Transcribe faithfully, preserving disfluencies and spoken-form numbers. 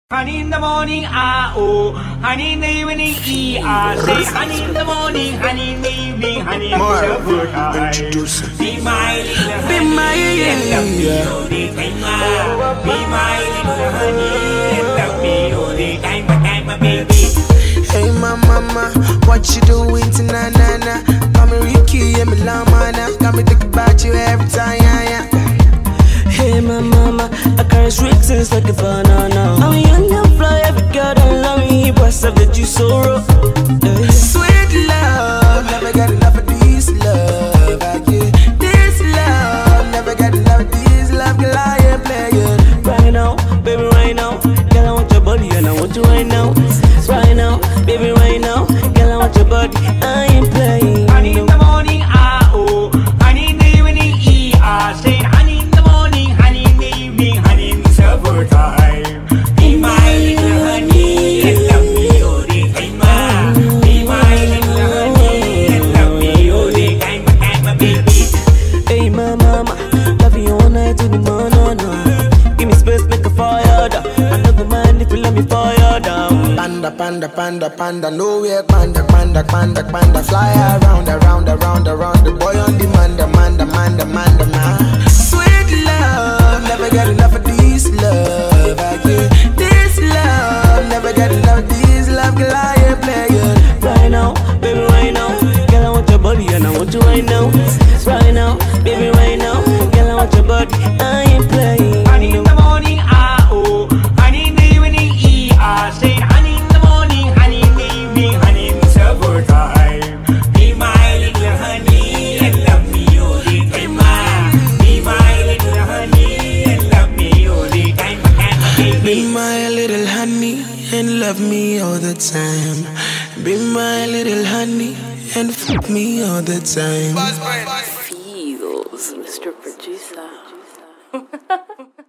Honey in the morning, ah oh. Honey in the evening, e ah. Say honey in the morning, honey in the evening, honey in the good time. Be my little Be my honey, and love me yeah. all the time. ah. Be my little honey, and love me all the time, time, my baby. Hey my mama, what you doing tonight, nana? Got me Ricky and me Lamana. Got me thinking about you every time, yeah, yeah. Hey my mama, I carry sweet things like a banana. I'm young and fly, every girl don't love me. Boys have the juice so raw. Hey. Sweet love, never got enough of this love. I get this love, never got enough of this love. Girl, I ain't playing. Right now, baby, right now. Girl, I want your body and I want you right now. Right now, baby, right now. Girl, I want your body, I ain't playing. Honey in the morning, ah oh. Honey in the evening, e ah. Say honey in the morning, honey in the evening, honey in the summer time. Be my little honey, and love me all the time. ah. Be my little honey, and love me all the time, time, my baby. Hey my mama, love you all night to the morning. No. Give me space, make a fire down. I never mind if you let me fire down. Panda, panda, panda, panda, nowhere, panda, panda, panda, panda, fly around, around, around, around. The boy on demand, demand, demand, demand, demand. Sweet love, never get enough of this love. I get this love, never get enough of this love. Girl, I ain't playing. Right now, baby, right now. Girl, I want your body and I want you right now. Right now, baby, right now. Girl, I want your body, I ain't playing. Honey in the morning, ah oh. Honey in the evening, e ah. Say honey in the morning, honey in the evening, honey in the summer time. Be my little honey and love me all the time. ah. Be my little honey and love me all the time, my baby. Be my little honey and love me all the time. Be my little honey and fuck me all the time. Feels, Mister Producer.